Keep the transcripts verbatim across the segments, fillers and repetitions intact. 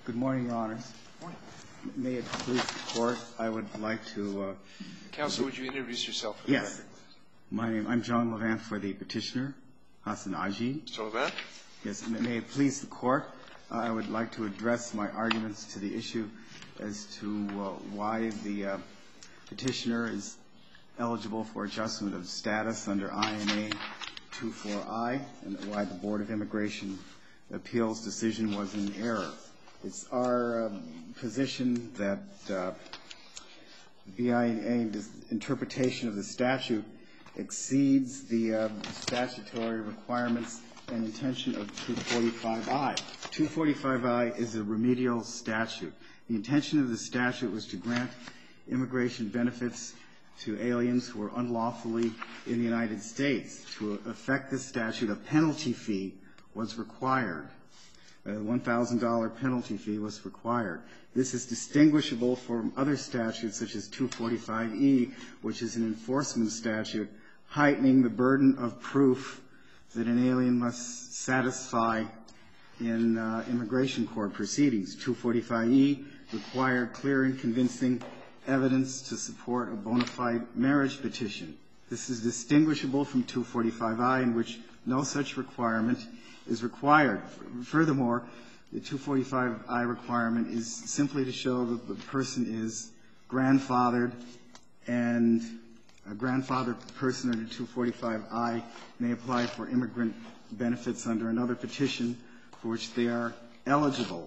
Good morning, Your Honors. Morning. May it please the Court, I would like to... Uh, Counsel, would you introduce yourself for the yes. record? My name, I'm John Levant for the petitioner, Hassan Aji. Mister Levant? Yes, may it please the Court, uh, I would like to address my arguments to the issue as to uh, why the uh, petitioner is eligible for adjustment of status under I N A twenty-four I, and why the Board of Immigration Appeals decision was in error. It's our um, position that uh, B I A's interpretation of the statute exceeds the uh, statutory requirements and intention of two forty-five I. two forty-five I is a remedial statute. The intention of the statute was to grant immigration benefits to aliens who are unlawfully in the United States. To effect this statute, a penalty fee was required. A one thousand dollars penalty fee was required. This is distinguishable from other statutes such as two forty-five E, which is an enforcement statute heightening the burden of proof that an alien must satisfy in uh, immigration court proceedings. two forty-five E required clear and convincing evidence to support a bona fide marriage petition. This is distinguishable from two forty-five I, in which no such requirement is required. Furthermore, the two forty-five I requirement is simply to show that the person is grandfathered, and a grandfathered person under two forty-five I may apply for immigrant benefits under another petition for which they are eligible.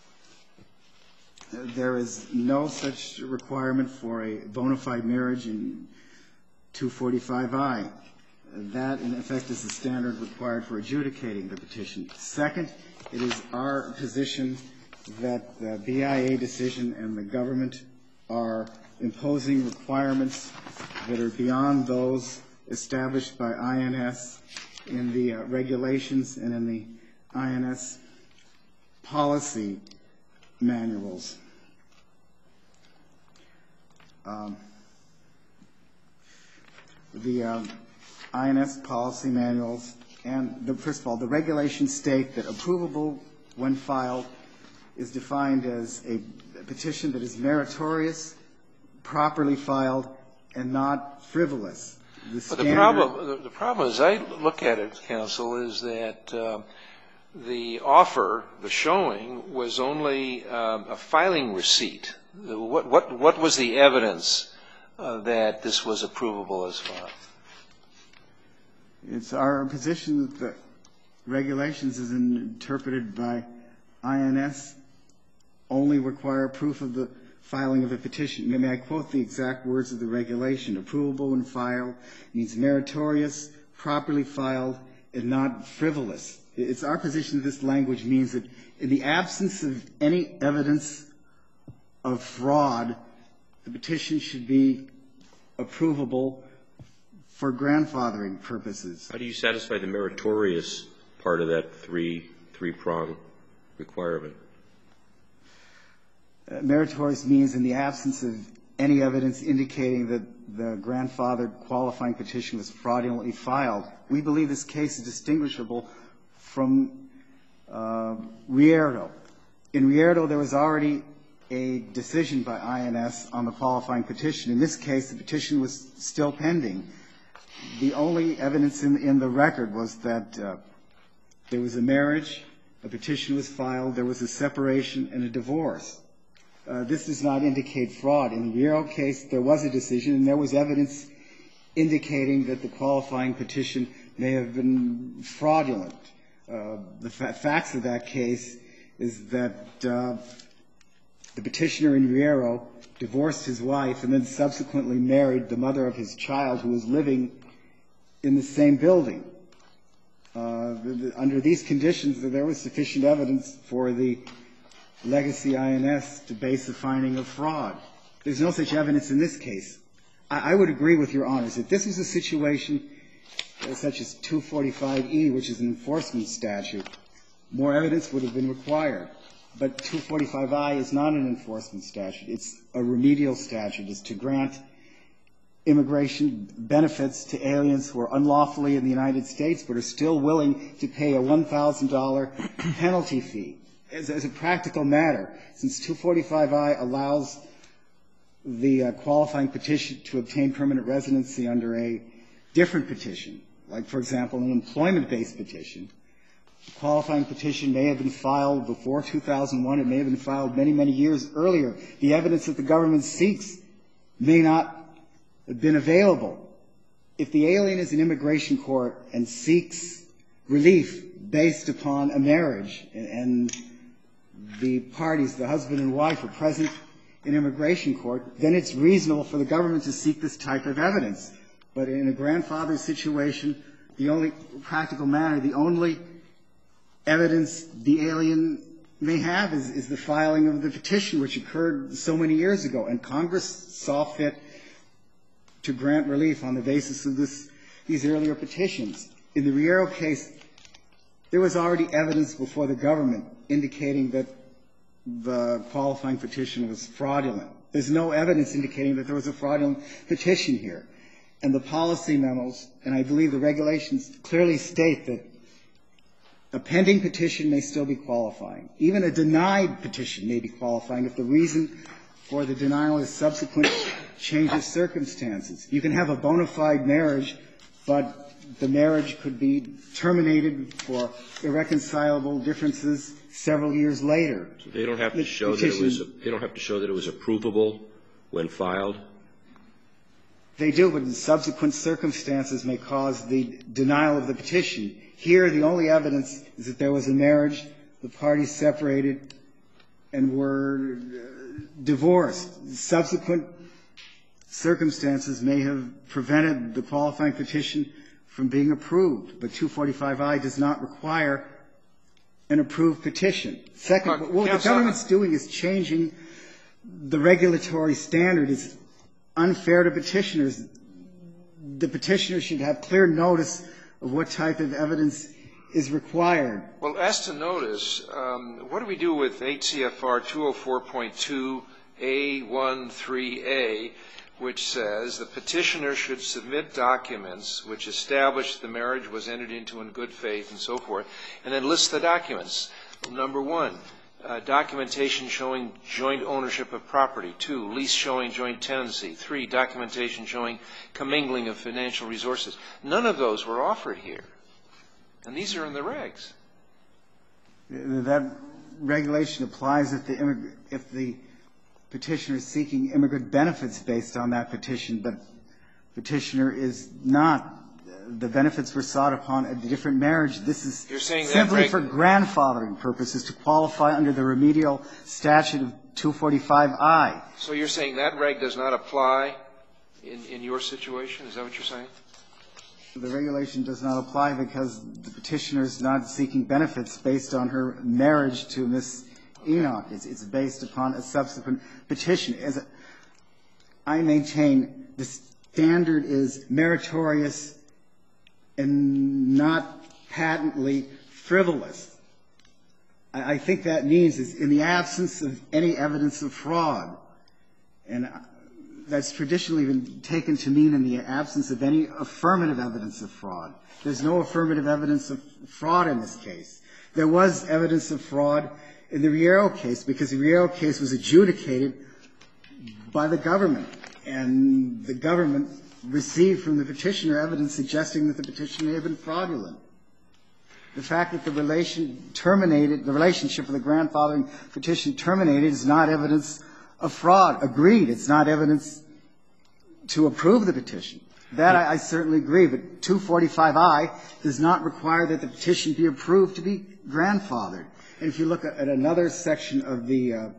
There is no such requirement for a bona fide marriage in two forty-five I. That, in effect, is the standard required for adjudicating the petition. Second, it is our position that the B I A decision and the government are imposing requirements that are beyond those established by I N S in the uh, regulations and in the I N S policy manuals. Um, the um, I N S policy manuals and, the, first of all, the regulations state that approvable when filed is defined as a petition that is meritorious, properly filed, and not frivolous. The, standard... the problem, the, the problem, as I look at it, counsel, is that uh, the offer, the showing, was only um, a filing receipt. What, what, what was the evidence uh, that this was approvable as filed? It's our position that the regulations, as interpreted by I N S, only require proof of the filing of a petition. May I quote the exact words of the regulation? Approvable when filed means meritorious, properly filed, and not frivolous. It's our position that this language means that in the absence of any evidence of fraud, the petition should be approvable for grandfathering purposes. How do you satisfy the meritorious part of that three, three-prong requirement? Uh, meritorious means in the absence of any evidence indicating that the grandfathered qualifying petition was fraudulently filed. We believe this case is distinguishable from uh, Rierdo. In Rierdo, there was already a decision by I N S on the qualifying petition. In this case, the petition was still pending. The only evidence in, in the record was that uh, there was a marriage, a petition was filed, there was a separation, and a divorce. Uh, this does not indicate fraud. In the Rierdo case, there was a decision, and there was evidence indicating that the qualifying petition may have been fraudulent. Uh, the fa- facts of that case is that uh, the petitioner in Rierdo divorced his wife and then subsequently married the mother of his child, who was living in the same building. Uh, the, the, under these conditions, there was sufficient evidence for the legacy I N S to base a finding of fraud. There's no such evidence in this case. I, I would agree with Your Honors. If this was a situation uh, such as two forty-five E, which is an enforcement statute, more evidence would have been required. But two forty-five I is not an enforcement statute. It's a remedial statute. It's to grant immigration benefits to aliens who are unlawfully in the United States but are still willing to pay a one thousand dollars penalty fee. as, as a practical matter, since two forty-five I allows the uh, qualifying petition to obtain permanent residency under a different petition, like, for example, an employment-based petition, the qualifying petition may have been filed before two thousand one. It may have been filed many, many years earlier. The evidence that the government seeks may not have been available. If the alien is in immigration court and seeks relief based upon a marriage and the parties, the husband and wife, are present in immigration court, then it's reasonable for the government to seek this type of evidence. But in a grandfather situation, the only practical matter, the only evidence the alien may have is, is the filing of the petition, which occurred so many years ago. And Congress saw fit to grant relief on the basis of this, these earlier petitions. In the Riero case, there was already evidence before the government indicating that the qualifying petition was fraudulent. There's no evidence indicating that there was a fraudulent petition here. And the policy memos, and I believe the regulations, clearly state that a pending petition may still be qualifying. Even a denied petition may be qualifying if the reason for the denial is subsequent change of circumstances. You can have a bona fide marriage, but the marriage could be terminated for irreconcilable differences several years later. So they don't have to show that it was they don't have to show that it was approvable when filed? They do, but subsequent circumstances may cause the denial of the petition. Here, the only evidence is that there was a marriage, the parties separated, and were divorced. Subsequent circumstances may have prevented the qualifying petition from being approved, but two forty-five I does not require an approved petition. Second, what the government's doing is changing the regulatory standard. It's unfair to petitioners. The petitioner should have clear notice of what type of evidence is required. Well, as to notice, um, what do we do with eight C F R two oh four point two A thirteen A, which says the petitioner should submit documents which establish the marriage was entered into in good faith and so forth, and then list the documents. Number one, uh, documentation showing joint ownership of property. Two, lease showing joint tenancy. Three, documentation showing commingling of financial resources. None of those were offered here. And these are in the regs. That regulation applies if the, immig- if the petitioner is seeking immigrant benefits based on that petition, but petitioner is not. The benefits were sought upon a different marriage. This is You're saying simply that for grandfathering purposes to qualify under the remedial statute of two forty-five I. So you're saying that reg does not apply in, in your situation? Is that what you're saying? The regulation does not apply because the petitioner is not seeking benefits based on her marriage to Miz Enoch. It's, it's based upon a subsequent petition. As a, I maintain the standard is meritorious and not patently frivolous. I, I think that means is in the absence of any evidence of fraud, and that's traditionally been taken to mean in the absence of any affirmative evidence of fraud. There's no affirmative evidence of fraud in this case. There was evidence of fraud in the Riero case because the Riero case was adjudicated by the government, and the government received from the petitioner evidence suggesting that the petition may have been fraudulent. The fact that the relation terminated, the relationship of the grandfathering petition terminated is not evidence of fraud. Agreed, it's not evidence to approve the petition. That I, I certainly agree, but two forty-five I does not require that the petition be approved to be grandfathered. And if you look at, at another section of the uh,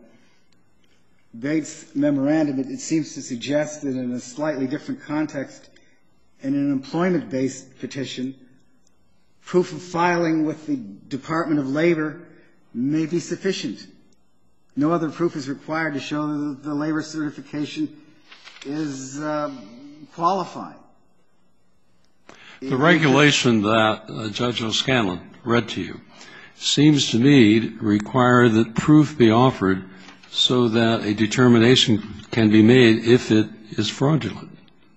Bates memorandum, it, it seems to suggest that in a slightly different context, in an employment-based petition, proof of filing with the Department of Labor may be sufficient. No other proof is required to show that the labor certification is uh, qualified. The regulation that uh, Judge O'Scanlan read to you seems to me to require that proof be offered so that a determination can be made if it is fraudulent.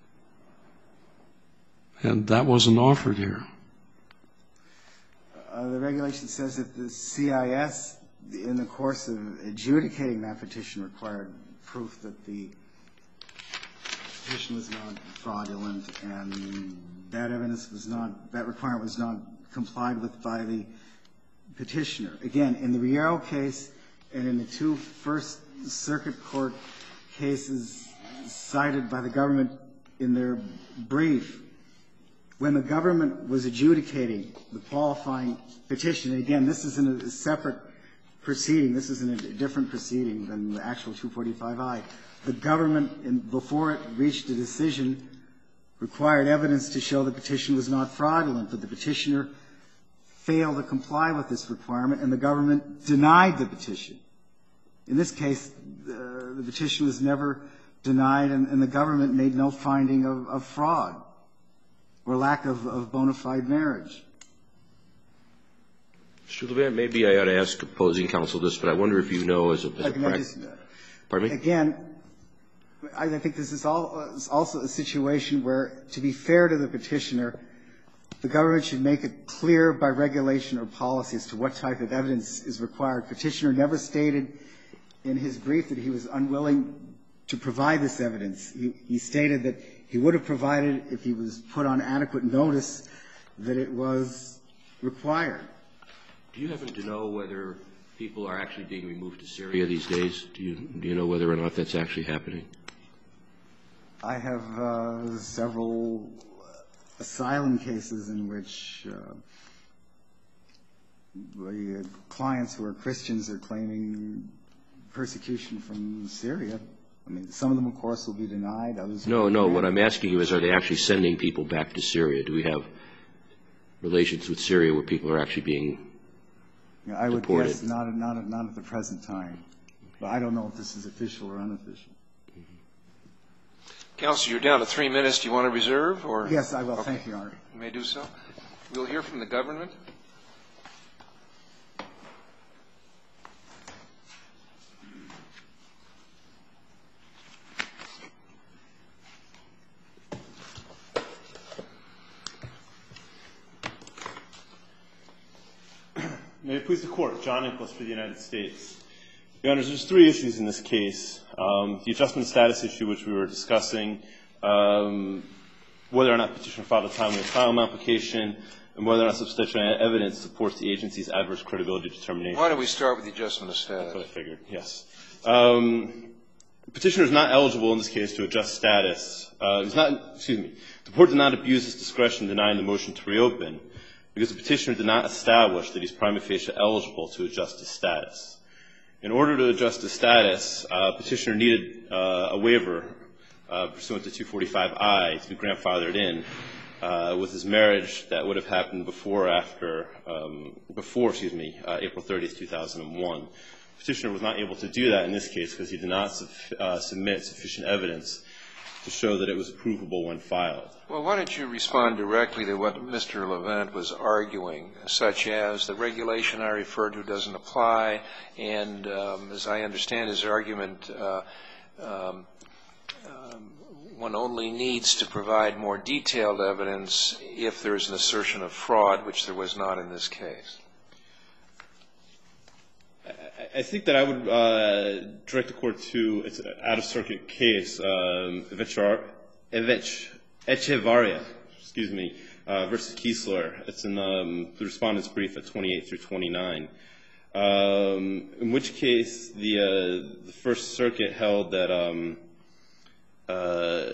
And that wasn't offered here. Uh, the regulation says that the C I S in the course of adjudicating that petition required proof that the petition was not fraudulent, and that evidence was not, that requirement was not complied with by the petitioner. Again, in the Riero case and in the two First Circuit Court cases cited by the government in their brief, when the government was adjudicating the qualifying petition, and again, this is in a separate proceeding, this is in a different proceeding than the actual two forty-five I, the government, in, before it reached a decision, required evidence to show the petition was not fraudulent, but the petitioner failed to comply with this requirement, and the government denied the petition. In this case, uh, the petition was never denied, and, and the government made no finding of, of fraud or lack of, of bona fide marriage. Mister Levant, maybe I ought to ask opposing counsel this, but I wonder if you know as a, as a practice. Pardon me? Again, I think this is all, uh, also a situation where, to be fair to the petitioner, the government should make it clear by regulation or policy as to what type of evidence is required. Petitioner never stated in his brief that he was unwilling to provide this evidence. He, he stated that he would have provided if he was put on adequate notice that it was required. Do you happen to know whether people are actually being removed to Syria these days? Do you, do you know whether or not that's actually happening? I have uh, several asylum cases in which uh, the clients who are Christians are claiming persecution from Syria. I mean, some of them, of course, will be denied. Others no, will be no. denied. What I'm asking you is, are they actually sending people back to Syria? Do we have relations with Syria where people are actually being yeah, I would deported? guess not, not, at, not at the present time. But I don't know if this is official or unofficial. Counsel, you're down to three minutes. Do you want to reserve? Or? Yes, I will. Okay. Thank you, Your Honor. You may do so. We'll hear from the government. May it please the Court. John Nicholas for the United States. Your Honors, there's three issues in this case. Um, the adjustment status issue, which we were discussing, um, whether or not petitioner filed a timely asylum application, and whether or not substantial evidence supports the agency's adverse credibility determination. Why don't we start with the adjustment of status? That's what I figured, yes. Um, petitioner is not eligible in this case to adjust status. Uh, he's not, excuse me, the Court did not abuse its discretion denying the motion to reopen because the petitioner did not establish that he's prima facie eligible to adjust his status. In order to adjust his status, uh, petitioner needed uh, a waiver uh, pursuant to two forty-five I to be grandfathered in uh, with his marriage that would have happened before or after, um, before, excuse me, uh, April thirtieth, two thousand one. Petitioner was not able to do that in this case because he did not su- uh, submit sufficient evidence to show that it was approvable when filed. Well, why don't you respond directly to what Mister Levant was arguing, such as the regulation I referred to doesn't apply, and um, as I understand his argument, uh, um, um, one only needs to provide more detailed evidence if there is an assertion of fraud, which there was not in this case. I think that I would uh, direct the Court to its out-of-circuit case, um, Echevarria, excuse me, uh, versus Kiesler. It's in um, the Respondent's brief at twenty-eight through twenty-nine, um, in which case the, uh, the First Circuit held that um, uh,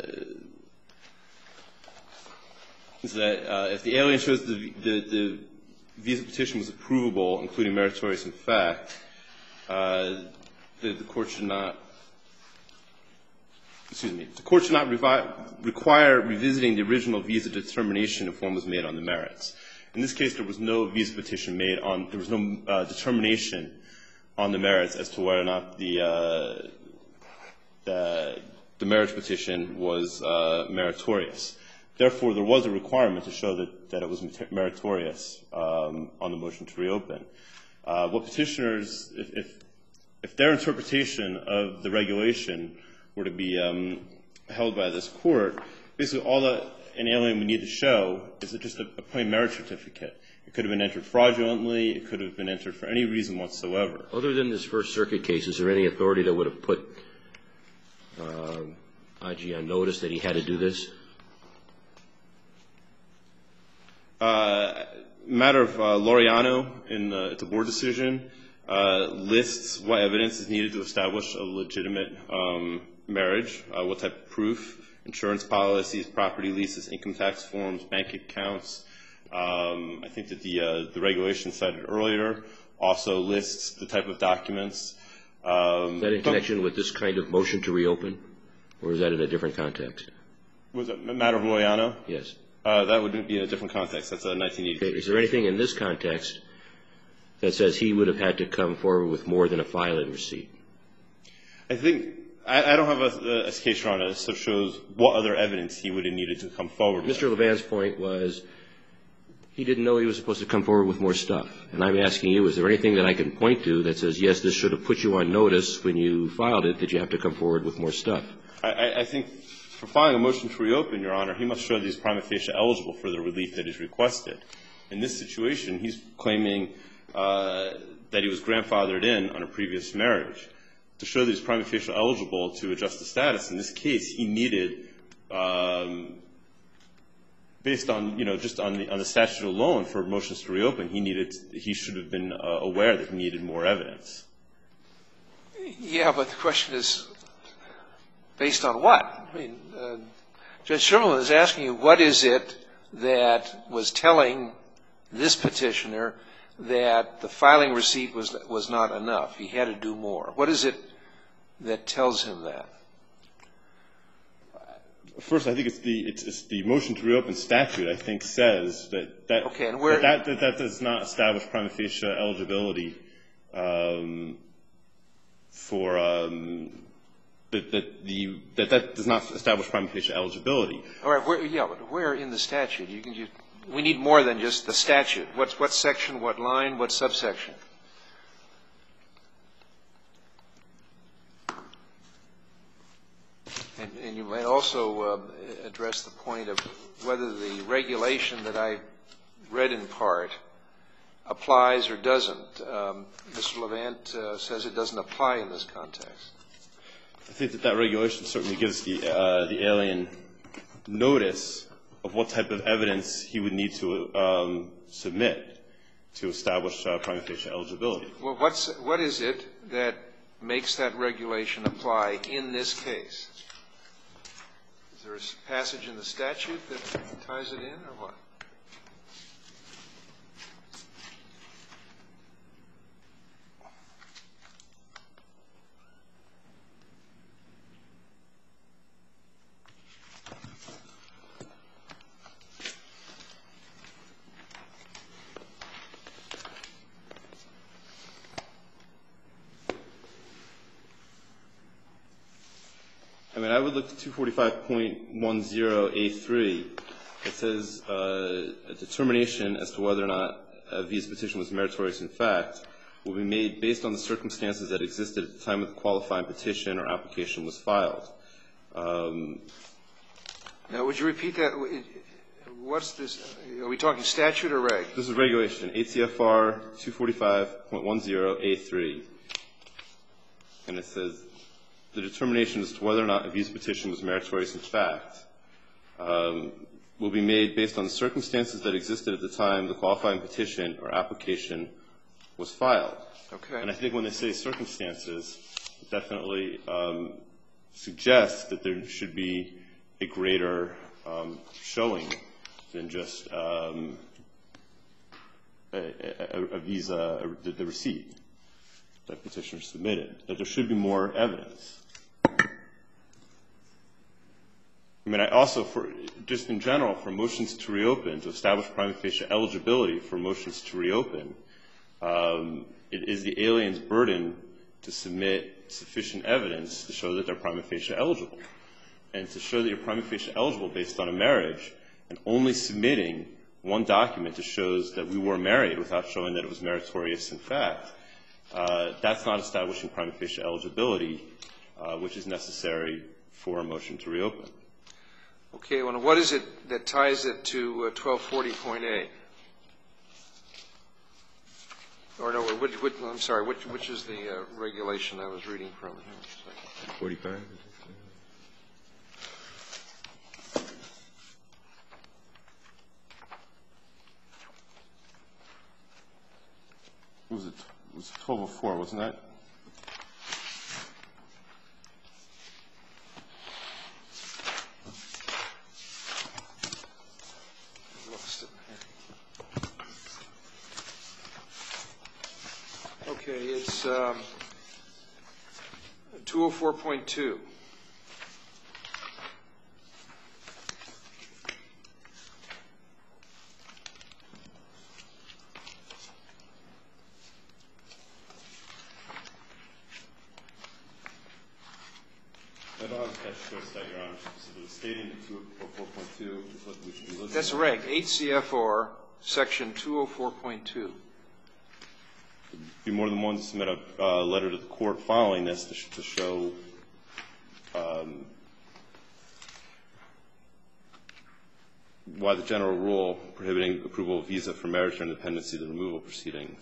is that uh, if the alien shows the, the, the visa petition was approvable, including meritorious in fact, Uh, the, the court should not, excuse me, the court should not revi- require revisiting the original visa determination if one was made on the merits. In this case, there was no visa petition made on, there was no uh, determination on the merits as to whether or not the, uh, the, the marriage petition was uh, meritorious. Therefore, there was a requirement to show that, that it was meritorious um, on the motion to reopen. Uh, what petitioners, if, if, if their interpretation of the regulation were to be um, held by this court, basically all that an alien would need to show is just a, a plain marriage certificate. It could have been entered fraudulently. It could have been entered for any reason whatsoever. Other than this First Circuit case, is there any authority that would have put uh, I G on notice that he had to do this? Uh, matter of uh, Laureano in the, it's a board decision uh, lists what evidence is needed to establish a legitimate um, marriage, uh, what type of proof, insurance policies, property leases, income tax forms, bank accounts. Um, I think that the uh, the regulation cited earlier also lists the type of documents. Um, is that in connection with this kind of motion to reopen, or is that in a different context? Was it a matter of Laureano? Yes. Uh, that would be in a different context. That's a nineteen eighty-three. Okay. Is there anything in this context that says he would have had to come forward with more than a filing receipt? I think I, I don't have a, a case, Your Honor, that shows what other evidence he would have needed to come forward with. Mister Levan's point was he didn't know he was supposed to come forward with more stuff. And I'm asking you, is there anything that I can point to that says, yes, this should have put you on notice when you filed it, that you have to come forward with more stuff? I, I think for filing a motion to reopen, Your Honor, he must show that he's prima facie eligible for the relief that is requested. In this situation, he's claiming uh, that he was grandfathered in on a previous marriage. To show that he's prima facie eligible to adjust the status, in this case, he needed, um, based on, you know, just on the, on the statute alone for motions to reopen, he needed, he should have been uh, aware that he needed more evidence. Yeah, but the question is, based on what? I mean, uh, Judge Sherman is asking you, what is it that was telling this petitioner that the filing receipt was was not enough? He had to do more. What is it that tells him that? First, I think it's the it's, it's the motion to reopen statute. I think says that that okay, and where, that, that, that does not establish prima facie eligibility um, for. Um, That, that, the, that that does not establish prima facie eligibility. All right, where, yeah, but where in the statute? You can just, we need more than just the statute. What's, what section, what line, what subsection? And, and you might also um, address the point of whether the regulation that I read in part applies or doesn't. Um, Mister Levant uh, says it doesn't apply in this context. I think that that regulation certainly gives the uh, the alien notice of what type of evidence he would need to um, submit to establish uh, prima facie eligibility. Well, what's what is it that makes that regulation apply in this case? Is there a passage in the statute that ties it in, or what? I mean, I would look to two forty-five point ten A three. It says uh, a determination as to whether or not a visa petition was meritorious in fact will be made based on the circumstances that existed at the time of the qualifying petition or application was filed. Um, now, would you repeat that? What's this? Are we talking statute or reg? This is regulation, eight C F R two forty-five point ten A three. And it says the determination as to whether or not a visa petition was meritorious in fact um, will be made based on the circumstances that existed at the time the qualifying petition or application was filed. Okay. And I think when they say circumstances, it definitely um, suggests that there should be a greater um, showing than just um, a, a, a visa, a, the, the receipt that petitioner submitted, that there should be more evidence. I mean, I also, for, just in general, for motions to reopen, to establish prima facie eligibility for motions to reopen, um, it is the alien's burden to submit sufficient evidence to show that they're prima facie eligible. And to show that you're prima facie eligible based on a marriage, and only submitting one document that shows that we were married without showing that it was meritorious in fact, uh, that's not establishing prima facie eligibility, uh, which is necessary for a motion to reopen. Okay, well, what is it that ties it to uh, twelve forty point eight? Or no, which, which, I'm sorry, which, which is the uh, regulation I was reading from? forty-five? Was it, it was twelve oh four, wasn't that? Lost it here. Okay, it's um, two oh four point two. I don't have a catch choice that, Your Honor, specifically stating that two oh four point two is what we should be looking at. That's reg, eight C F R, section two oh four point two. Be more than one to submit a uh, letter to the court following this to, sh to show um, why the general rule prohibiting approval of visa for marriage during the pendency of the removal proceedings.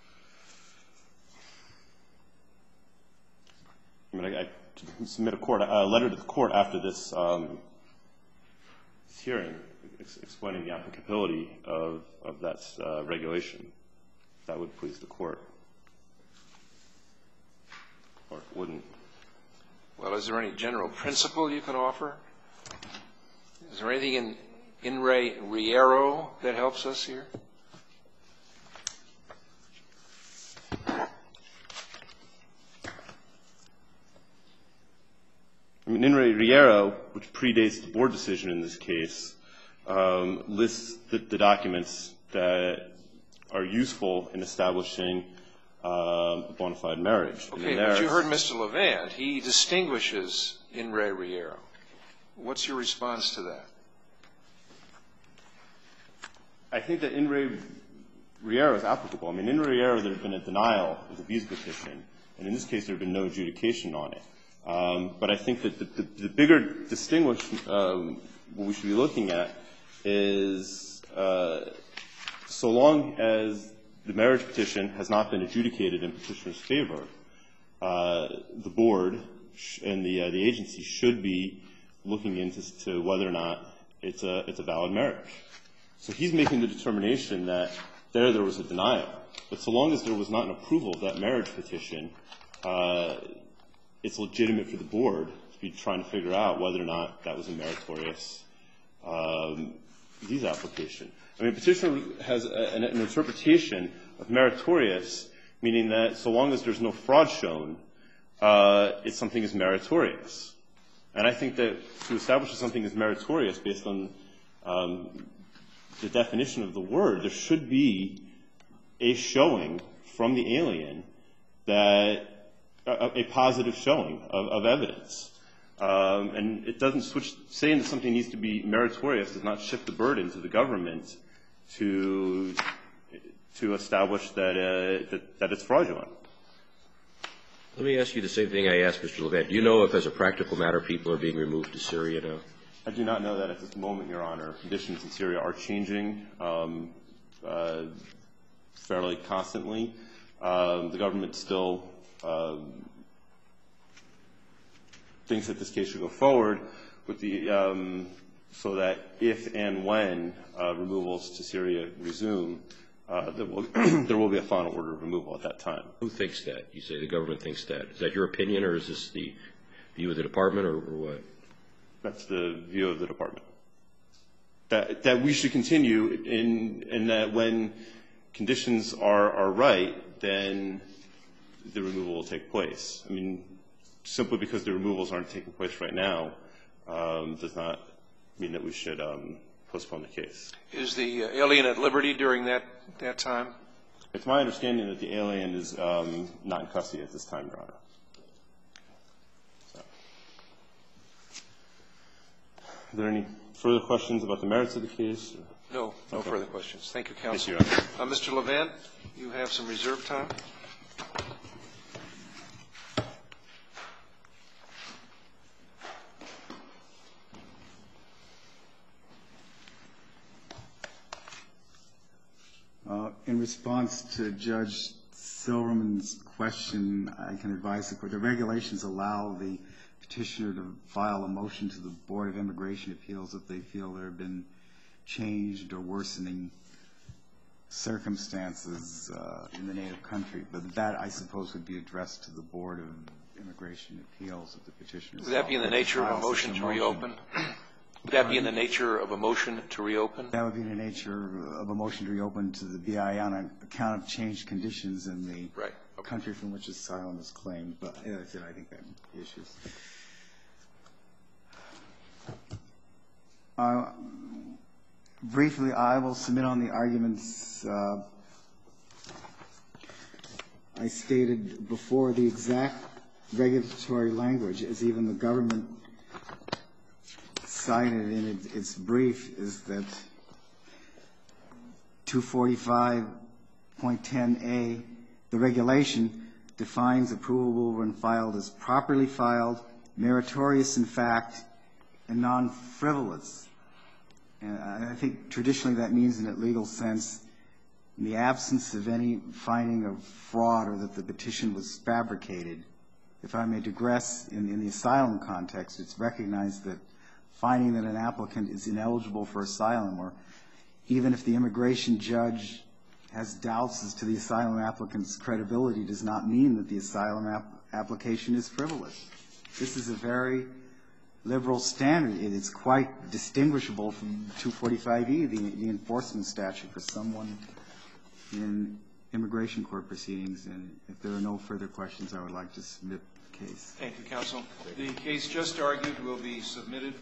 I mean, I, I to submit a court a letter to the court after this, um, this hearing, ex explaining the applicability of of that uh, regulation. That would please the court, or it wouldn't. Well, is there any general principle you can offer? Is there anything in in re Riero that helps us here? I mean, in re Riero, which predates the board decision in this case, um, lists the, the documents that are useful in establishing uh, a bona fide marriage. Okay, but you heard Mister Levant. He distinguishes in re Riero. What's your response to that? I think that in re Riero is applicable. I mean, in re Riero, there had been a denial of the visa petition, and in this case, there had been no adjudication on it. Um, but I think that the, the, the bigger distinguish, um, what we should be looking at is uh, so long as the marriage petition has not been adjudicated in petitioner's favor, uh, the board sh and the, uh, the agency should be looking into to whether or not it's a, it's a valid marriage. So he's making the determination that there there was a denial. But so long as there was not an approval of that marriage petition, uh, it's legitimate for the board to be trying to figure out whether or not that was a meritorious um, visa application. I mean, petitioner has a, an, an interpretation of meritorious, meaning that so long as there's no fraud shown, uh, it's something is meritorious. And I think that to establish that something is meritorious based on um, the definition of the word, there should be a showing from the alien that A, a positive showing of, of evidence. Um, and it doesn't switch, saying that something needs to be meritorious does not shift the burden to the government to, to establish that, uh, that, that it's fraudulent. Let me ask you the same thing I asked Mister Levant. Do you know if, as a practical matter, people are being removed to Syria now? I do not know that at this moment, Your Honor. Conditions in Syria are changing um, uh, fairly constantly. Um, the government still Um, thinks that this case should go forward with the, um, so that if and when uh, removals to Syria resume, uh, there, will, there will be a final order of removal at that time. Who thinks that? You say the government thinks that. Is that your opinion, or is this the view of the department, or, or what? That's the view of the department. That, that we should continue in, in that when conditions are, are right, then the removal will take place. I mean, simply because the removals aren't taking place right now um, does not mean that we should um, postpone the case. Is the alien at liberty during that, that time? It's my understanding that the alien is um, not in custody at this time, Your Honor. So. Are there any further questions about the merits of the case? Or? No, no okay. further questions. Thank you, counsel. Thank you, Your Honor. Uh, Mister Levant, you have some reserve time. Uh, in response to Judge Silverman's question, I can advise the court. The regulations allow the petitioner to file a motion to the Board of Immigration Appeals if they feel there have been changed or worsening circumstances uh, in the native country. But that, I suppose, would be addressed to the Board of Immigration Appeals if the petitioner. Would that be in the nature of a motion to reopen? Would that be in the nature of a motion to reopen? That would be in the nature of a motion to reopen to the B I A on account of changed conditions in the right. Okay. country from which asylum is claimed. But as I said, I think that would be issues. Uh, briefly, I will submit on the arguments uh, I stated before. The exact regulatory language, as even the government cited in its brief, is that two forty-five point ten A, the regulation defines approvable when filed as properly filed, meritorious in fact, and non-frivolous. And I think traditionally that means in a legal sense, in the absence of any finding of fraud or that the petition was fabricated. If I may digress, in, in the asylum context, it's recognized that finding that an applicant is ineligible for asylum, or even if the immigration judge has doubts as to the asylum applicant's credibility, does not mean that the asylum ap application is frivolous. This is a very liberal standard. It's quite distinguishable from two forty-five E, the, the enforcement statute for someone in immigration court proceedings. And if there are no further questions, I would like to submit the case. Thank you, counsel. The case just argued will be submitted.